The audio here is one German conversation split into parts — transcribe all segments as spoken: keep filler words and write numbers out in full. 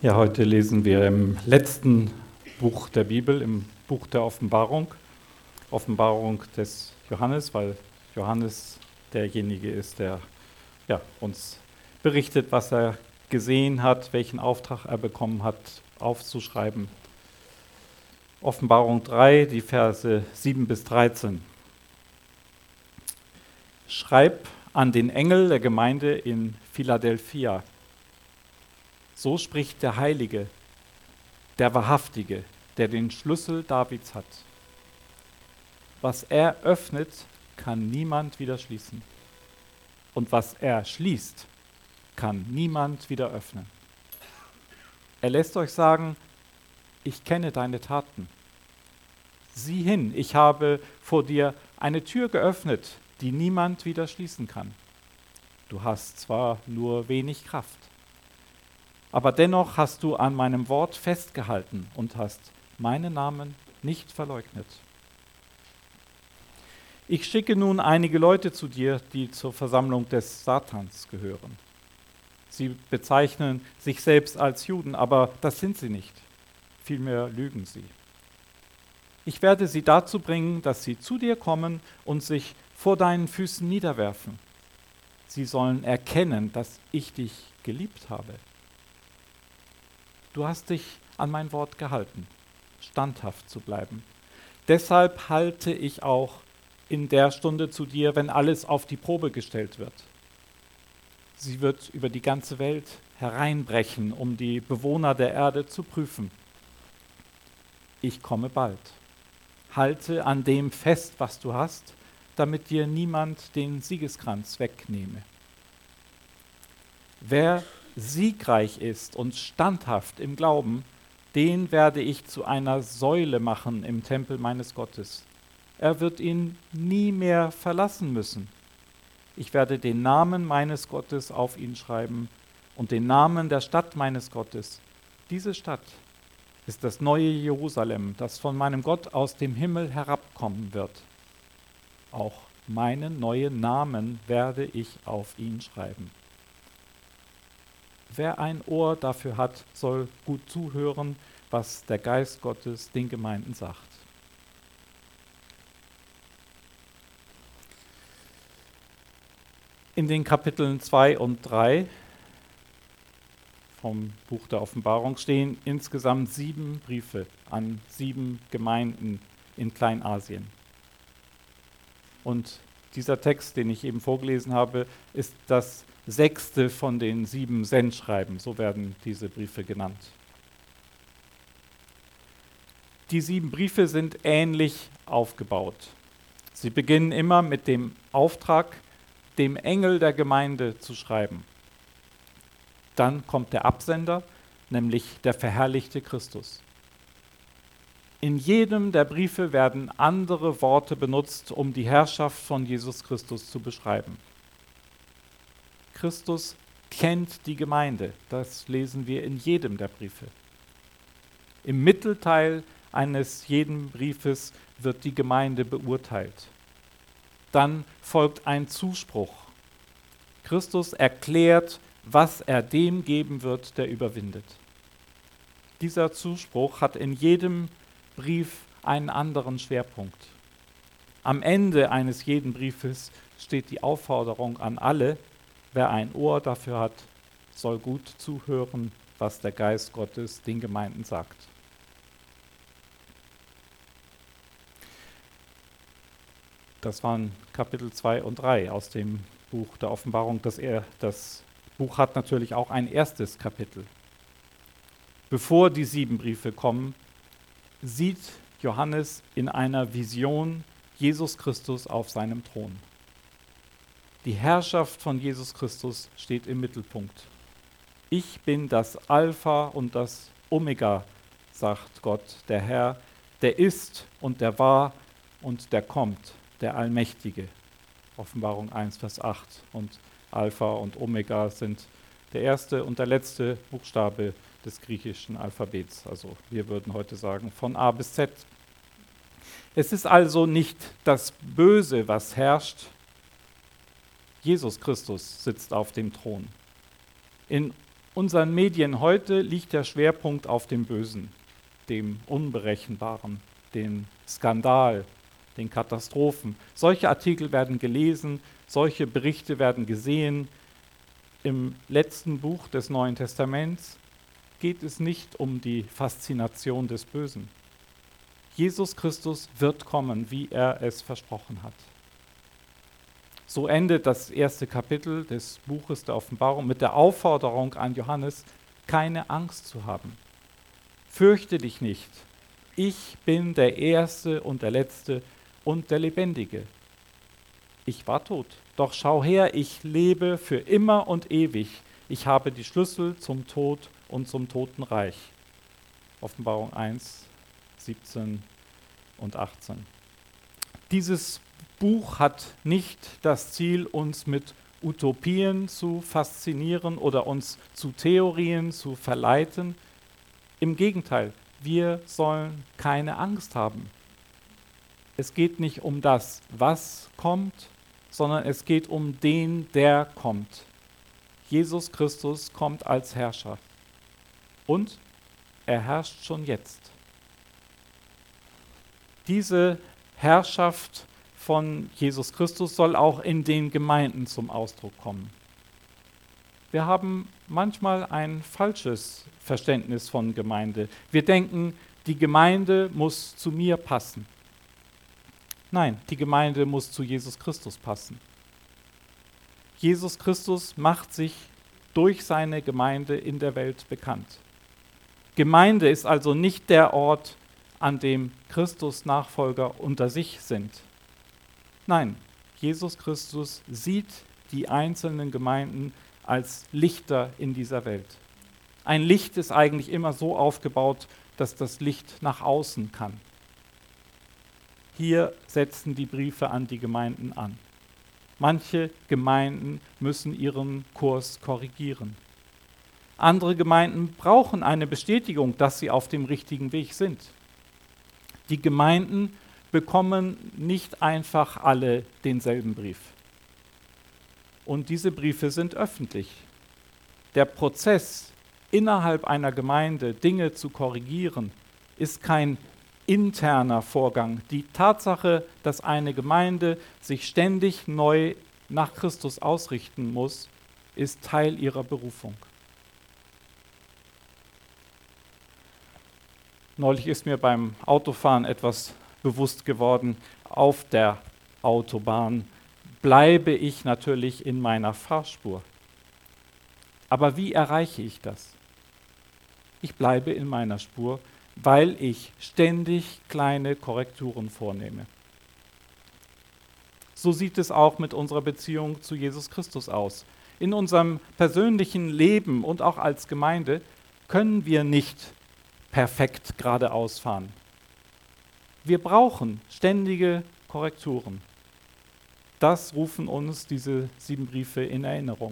Ja, heute lesen wir im letzten Buch der Bibel, im Buch der Offenbarung, Offenbarung des Johannes, weil Johannes derjenige ist, der ja, uns berichtet, was er gesehen hat, welchen Auftrag er bekommen hat, aufzuschreiben. Offenbarung drei, die Verse sieben bis dreizehn. Schreib an den Engel der Gemeinde in Philadelphia. So spricht der Heilige, der Wahrhaftige, der den Schlüssel Davids hat. Was er öffnet, kann niemand wieder schließen. Und was er schließt, kann niemand wieder öffnen. Er lässt euch sagen, ich kenne deine Taten. Sieh hin, ich habe vor dir eine Tür geöffnet, die niemand wieder schließen kann. Du hast zwar nur wenig Kraft, aber dennoch hast du an meinem Wort festgehalten und hast meinen Namen nicht verleugnet. Ich schicke nun einige Leute zu dir, die zur Versammlung des Satans gehören. Sie bezeichnen sich selbst als Juden, aber das sind sie nicht. Vielmehr lügen sie. Ich werde sie dazu bringen, dass sie zu dir kommen und sich vor deinen Füßen niederwerfen. Sie sollen erkennen, dass ich dich geliebt habe. Du hast dich an mein Wort gehalten, standhaft zu bleiben. Deshalb halte ich auch in der Stunde zu dir, wenn alles auf die Probe gestellt wird. Sie wird über die ganze Welt hereinbrechen, um die Bewohner der Erde zu prüfen. Ich komme bald. Halte an dem fest, was du hast, damit dir niemand den Siegeskranz wegnehme. Wer siegreich ist und standhaft im Glauben, den werde ich zu einer Säule machen im Tempel meines Gottes. Er wird ihn nie mehr verlassen müssen. Ich werde den Namen meines Gottes auf ihn schreiben und den Namen der Stadt meines Gottes. Diese Stadt ist das neue Jerusalem, das von meinem Gott aus dem Himmel herabkommen wird. Auch meinen neuen Namen werde ich auf ihn schreiben. Wer ein Ohr dafür hat, soll gut zuhören, was der Geist Gottes den Gemeinden sagt. In den Kapiteln zwei und drei vom Buch der Offenbarung stehen insgesamt sieben Briefe an sieben Gemeinden in Kleinasien. Und dieser Text, den ich eben vorgelesen habe, ist das sechste von den sieben Sendschreiben, so werden diese Briefe genannt. Die sieben Briefe sind ähnlich aufgebaut. Sie beginnen immer mit dem Auftrag, dem Engel der Gemeinde zu schreiben. Dann kommt der Absender, nämlich der verherrlichte Christus. In jedem der Briefe werden andere Worte benutzt, um die Herrschaft von Jesus Christus zu beschreiben. Christus kennt die Gemeinde, das lesen wir in jedem der Briefe. Im Mittelteil eines jeden Briefes wird die Gemeinde beurteilt. Dann folgt ein Zuspruch. Christus erklärt, was er dem geben wird, der überwindet. Dieser Zuspruch hat in jedem Brief einen anderen Schwerpunkt. Am Ende eines jeden Briefes steht die Aufforderung an alle, wer ein Ohr dafür hat, soll gut zuhören, was der Geist Gottes den Gemeinden sagt. Das waren Kapitel zwei und drei aus dem Buch der Offenbarung. Das, er, das Buch hat natürlich auch ein erstes Kapitel. Bevor die sieben Briefe kommen, sieht Johannes in einer Vision Jesus Christus auf seinem Thron. Die Herrschaft von Jesus Christus steht im Mittelpunkt. Ich bin das Alpha und das Omega, sagt Gott, der Herr, der ist und der war und der kommt, der Allmächtige. Offenbarung eins, Vers acht. Und Alpha und Omega sind der erste und der letzte Buchstabe des griechischen Alphabets. Also wir würden heute sagen von A bis Z. Es ist also nicht das Böse, was herrscht. Jesus Christus sitzt auf dem Thron. In unseren Medien heute liegt der Schwerpunkt auf dem Bösen, dem Unberechenbaren, dem Skandal, den Katastrophen. Solche Artikel werden gelesen, solche Berichte werden gesehen. Im letzten Buch des Neuen Testaments geht es nicht um die Faszination des Bösen. Jesus Christus wird kommen, wie er es versprochen hat. So endet das erste Kapitel des Buches der Offenbarung mit der Aufforderung an Johannes, keine Angst zu haben. Fürchte dich nicht, ich bin der Erste und der Letzte und der Lebendige. Ich war tot, doch schau her, ich lebe für immer und ewig. Ich habe die Schlüssel zum Tod und zum Totenreich. Offenbarung eins, siebzehn und achtzehn. Dieses Buch hat nicht das Ziel, uns mit Utopien zu faszinieren oder uns zu Theorien zu verleiten. Im Gegenteil, wir sollen keine Angst haben. Es geht nicht um das, was kommt, sondern es geht um den, der kommt. Jesus Christus kommt als Herrscher. Und er herrscht schon jetzt. Diese Herrschaft von Jesus Christus soll auch in den Gemeinden zum Ausdruck kommen. Wir haben manchmal ein falsches Verständnis von Gemeinde. Wir denken, die Gemeinde muss zu mir passen. Nein, die Gemeinde muss zu Jesus Christus passen. Jesus Christus macht sich durch seine Gemeinde in der Welt bekannt. Gemeinde ist also nicht der Ort, an dem Christus Nachfolger unter sich sind. Nein, Jesus Christus sieht die einzelnen Gemeinden als Lichter in dieser Welt. Ein Licht ist eigentlich immer so aufgebaut, dass das Licht nach außen kann. Hier setzen die Briefe an die Gemeinden an. Manche Gemeinden müssen ihren Kurs korrigieren. Andere Gemeinden brauchen eine Bestätigung, dass sie auf dem richtigen Weg sind. Die Gemeinden bekommen nicht einfach alle denselben Brief. Und diese Briefe sind öffentlich. Der Prozess, innerhalb einer Gemeinde Dinge zu korrigieren, ist kein interner Vorgang. Die Tatsache, dass eine Gemeinde sich ständig neu nach Christus ausrichten muss, ist Teil ihrer Berufung. Neulich ist mir beim Autofahren etwas bewusst geworden. Auf der Autobahn bleibe ich natürlich in meiner Fahrspur. Aber wie erreiche ich das? Ich bleibe in meiner Spur, weil ich ständig kleine Korrekturen vornehme. So sieht es auch mit unserer Beziehung zu Jesus Christus aus. In unserem persönlichen Leben und auch als Gemeinde können wir nicht perfekt geradeaus fahren. Wir brauchen ständige Korrekturen. Das rufen uns diese sieben Briefe in Erinnerung.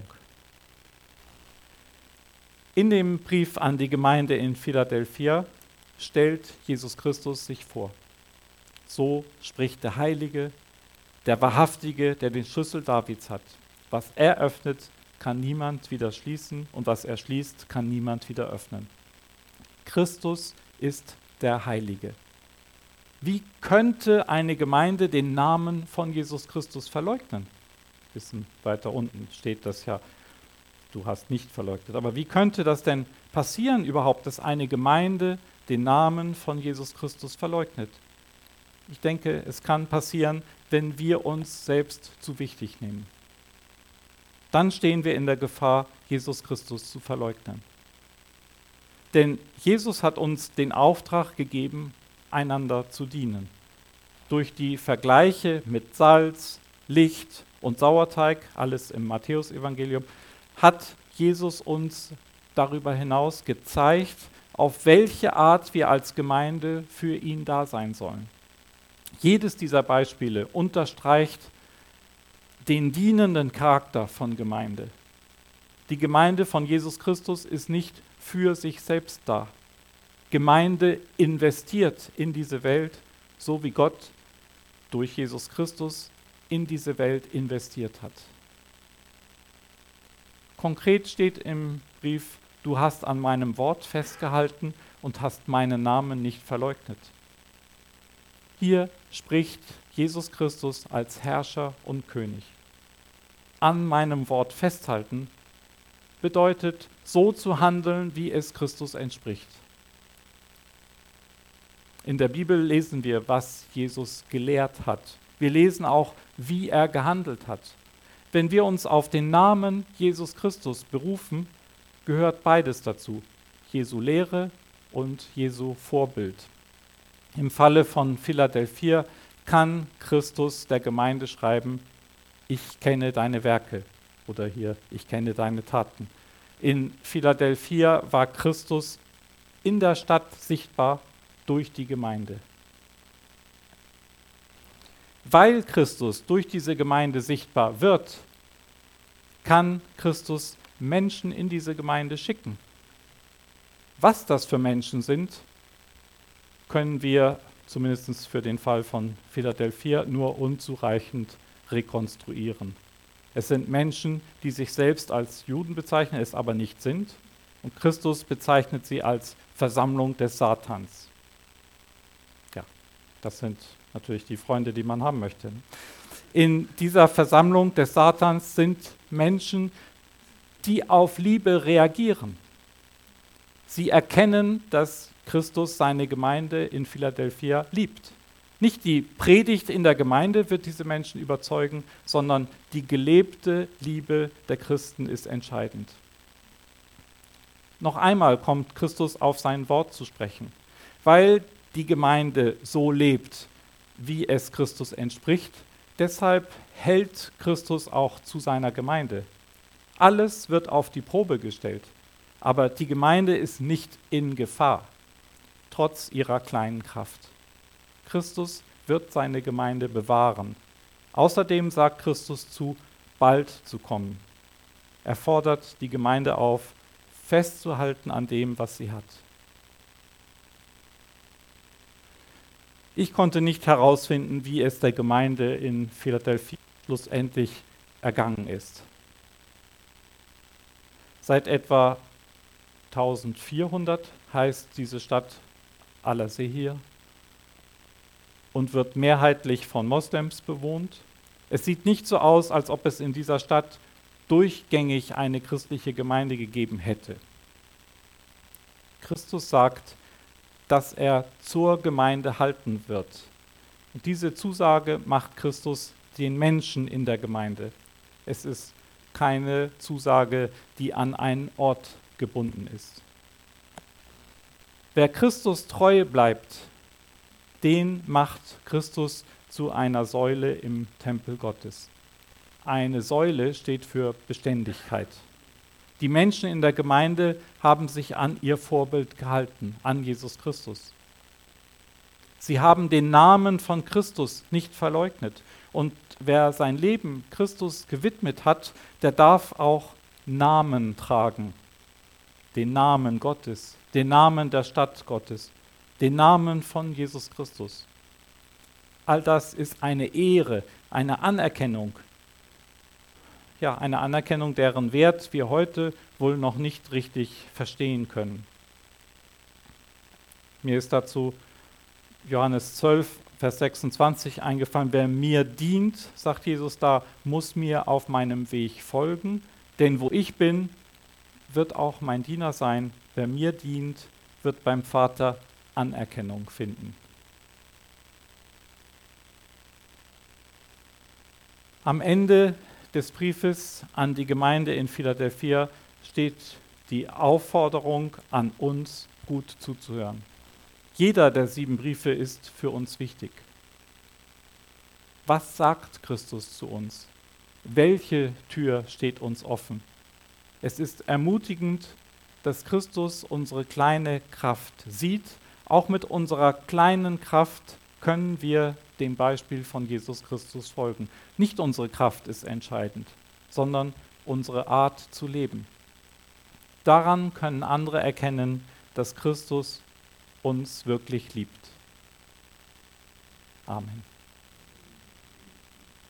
In dem Brief an die Gemeinde in Philadelphia stellt Jesus Christus sich vor. So spricht der Heilige, der Wahrhaftige, der den Schlüssel Davids hat. Was er öffnet, kann niemand wieder schließen, und was er schließt, kann niemand wieder öffnen. Christus ist der Heilige. Wie könnte eine Gemeinde den Namen von Jesus Christus verleugnen? Ein bisschen weiter unten steht das ja, du hast nicht verleugnet. Aber wie könnte das denn passieren überhaupt, dass eine Gemeinde den Namen von Jesus Christus verleugnet? Ich denke, es kann passieren, wenn wir uns selbst zu wichtig nehmen. Dann stehen wir in der Gefahr, Jesus Christus zu verleugnen. Denn Jesus hat uns den Auftrag gegeben, einander zu dienen. Durch die Vergleiche mit Salz, Licht und Sauerteig, alles im Matthäusevangelium, hat Jesus uns darüber hinaus gezeigt, auf welche Art wir als Gemeinde für ihn da sein sollen. Jedes dieser Beispiele unterstreicht den dienenden Charakter von Gemeinde. Die Gemeinde von Jesus Christus ist nicht für sich selbst da. Gemeinde investiert in diese Welt, so wie Gott durch Jesus Christus in diese Welt investiert hat. Konkret steht im Brief, du hast an meinem Wort festgehalten und hast meinen Namen nicht verleugnet. Hier spricht Jesus Christus als Herrscher und König. An meinem Wort festhalten bedeutet, so zu handeln, wie es Christus entspricht. In der Bibel lesen wir, was Jesus gelehrt hat. Wir lesen auch, wie er gehandelt hat. Wenn wir uns auf den Namen Jesus Christus berufen, gehört beides dazu: Jesu Lehre und Jesu Vorbild. Im Falle von Philadelphia kann Christus der Gemeinde schreiben: Ich kenne deine Werke, oder hier: Ich kenne deine Taten. In Philadelphia war Christus in der Stadt sichtbar durch die Gemeinde. Weil Christus durch diese Gemeinde sichtbar wird, kann Christus Menschen in diese Gemeinde schicken. Was das für Menschen sind, können wir zumindest für den Fall von Philadelphia nur unzureichend rekonstruieren. Es sind Menschen, die sich selbst als Juden bezeichnen, es aber nicht sind. Und Christus bezeichnet sie als Versammlung des Satans. Ja, das sind natürlich die Freunde, die man haben möchte. In dieser Versammlung des Satans sind Menschen, die auf Liebe reagieren. Sie erkennen, dass Christus seine Gemeinde in Philadelphia liebt. Nicht die Predigt in der Gemeinde wird diese Menschen überzeugen, sondern die gelebte Liebe der Christen ist entscheidend. Noch einmal kommt Christus auf sein Wort zu sprechen. Weil die Gemeinde so lebt, wie es Christus entspricht, deshalb hält Christus auch zu seiner Gemeinde. Alles wird auf die Probe gestellt, aber die Gemeinde ist nicht in Gefahr, trotz ihrer kleinen Kraft. Christus wird seine Gemeinde bewahren. Außerdem sagt Christus zu, bald zu kommen. Er fordert die Gemeinde auf, festzuhalten an dem, was sie hat. Ich konnte nicht herausfinden, wie es der Gemeinde in Philadelphia schlussendlich ergangen ist. Seit etwa eintausendvierhundert heißt diese Stadt Al-Azhir und wird mehrheitlich von Moslems bewohnt. Es sieht nicht so aus, als ob es in dieser Stadt durchgängig eine christliche Gemeinde gegeben hätte. Christus sagt, dass er zur Gemeinde halten wird. Und diese Zusage macht Christus den Menschen in der Gemeinde. Es ist keine Zusage, die an einen Ort gebunden ist. Wer Christus treu bleibt, den macht Christus zu einer Säule im Tempel Gottes. Eine Säule steht für Beständigkeit. Die Menschen in der Gemeinde haben sich an ihr Vorbild gehalten, an Jesus Christus. Sie haben den Namen von Christus nicht verleugnet. Und wer sein Leben Christus gewidmet hat, der darf auch Namen tragen. Den Namen Gottes, den Namen der Stadt Gottes, den Namen von Jesus Christus. All das ist eine Ehre, eine Anerkennung. Ja, eine Anerkennung, deren Wert wir heute wohl noch nicht richtig verstehen können. Mir ist dazu Johannes zwölf, Vers sechsundzwanzig eingefallen: Wer mir dient, sagt Jesus da, muss mir auf meinem Weg folgen, denn wo ich bin, wird auch mein Diener sein. Wer mir dient, wird beim Vater Anerkennung finden. Am Ende des Briefes an die Gemeinde in Philadelphia steht die Aufforderung an uns, gut zuzuhören. Jeder der sieben Briefe ist für uns wichtig. Was sagt Christus zu uns? Welche Tür steht uns offen? Es ist ermutigend, dass Christus unsere kleine Kraft sieht. Auch mit unserer kleinen Kraft können wir dem Beispiel von Jesus Christus folgen. Nicht unsere Kraft ist entscheidend, sondern unsere Art zu leben. Daran können andere erkennen, dass Christus uns wirklich liebt. Amen.